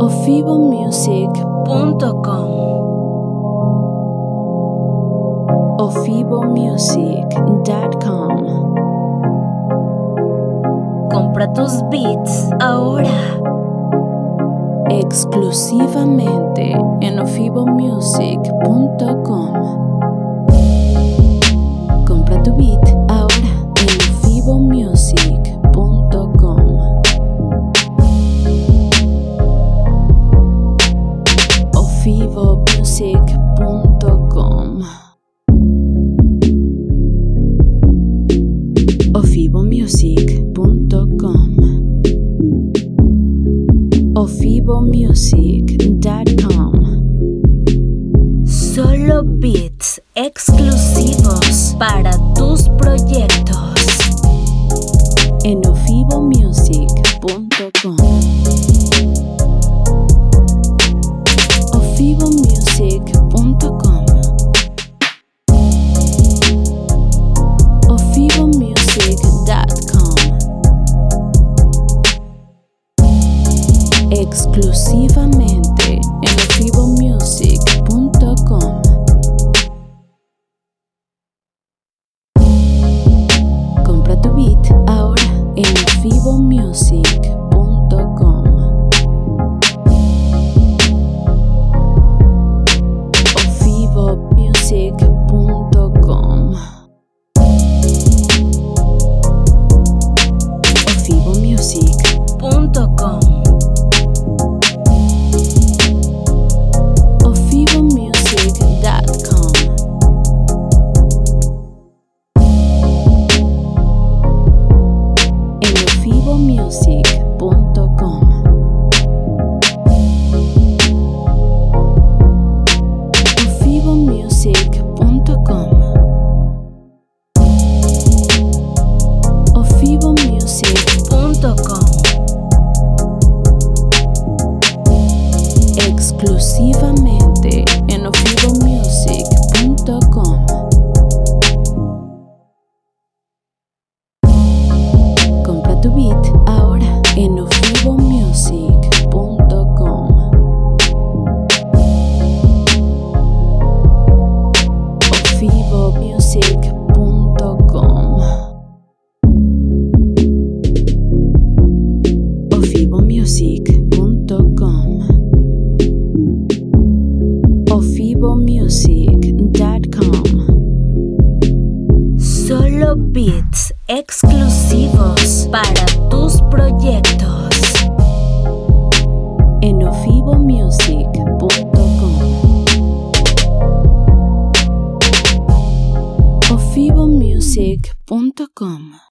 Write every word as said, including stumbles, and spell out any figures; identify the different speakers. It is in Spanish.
Speaker 1: ofibomusic punto com. ofibomusic punto com.
Speaker 2: Compra tus beats ahora.
Speaker 1: Exclusivamente en ofibomusic punto com. Compra tu beat ahora en ofibomusic punto com. ofibomusic punto com. ofibomusic punto com. ofibomusic punto com.
Speaker 2: Solo beats exclusivos para tus proyectos.
Speaker 1: En ofibomusic punto com. ofibomusic punto com. ofibomusic punto com. Exclusivamente en ofibomusic punto com. Compra tu beat ahora en ofibomusic punto com. ofibomusic punto com. ofibomusic
Speaker 2: Punto com.
Speaker 1: ofibomusic punto com. En ofibomusic punto com. ofibomusic punto com. ofibomusic
Speaker 2: Punto com.
Speaker 1: exclusivamente en ofibomusic punto com. Compra tu beat ahora en ofibomusic punto com. ofibomusic punto com. ofibomusic punto com. ofibomusic punto com.
Speaker 2: Solo beats exclusivos para tus proyectos.
Speaker 1: En ofibomusic punto com. ofibomusic punto com.